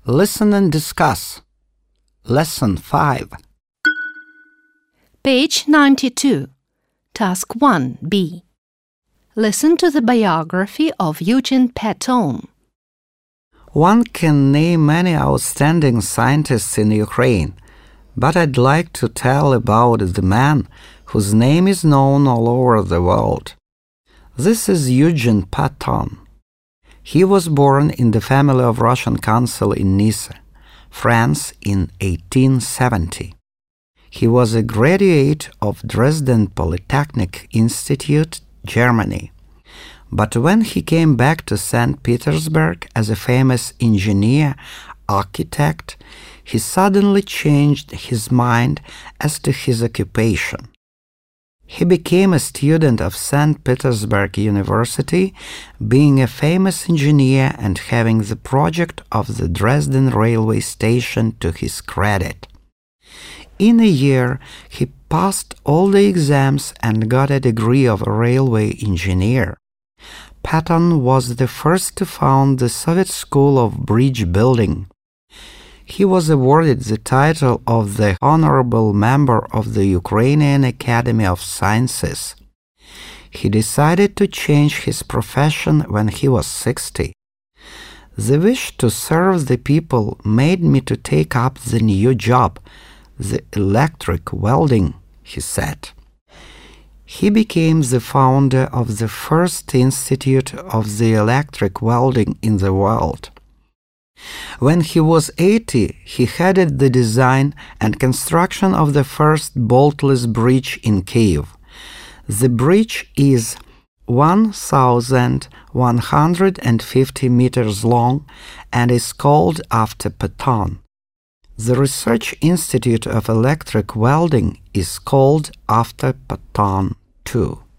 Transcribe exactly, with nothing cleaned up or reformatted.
Listen and discuss. Lesson five. Page ninety-two. Task one B. Listen to the biography of Eugene Patton. One can name many outstanding scientists in Ukraine, but I'd like to tell about the man whose name is known all over the world. This is Eugene Patton. He was born in the family of Russian consul in Nice, France in eighteen seventy. He was a graduate of Dresden Polytechnic Institute, Germany. But when he came back to Saint Petersburg as a famous engineer, architect, he suddenly changed his mind as to his occupation. He became a student of Saint Petersburg University, being a famous engineer and having the project of the Dresden railway station to his credit. In a year, he passed all the exams and got a degree of a railway engineer. Patton was the first to found the Soviet School of Bridge Building. He was awarded the title of the Honorable Member of the Ukrainian Academy of Sciences. He decided to change his profession when he was sixty. The wish to serve the people made me to take up the new job, the electric welding, he said. He became the founder of the first institute of the electric welding in the world. When he was eighty, he headed the design and construction of the first boltless bridge in Kyiv. The bridge is one thousand one hundred fifty meters long and is called after Patton. The Research Institute of Electric Welding is called after Patton too.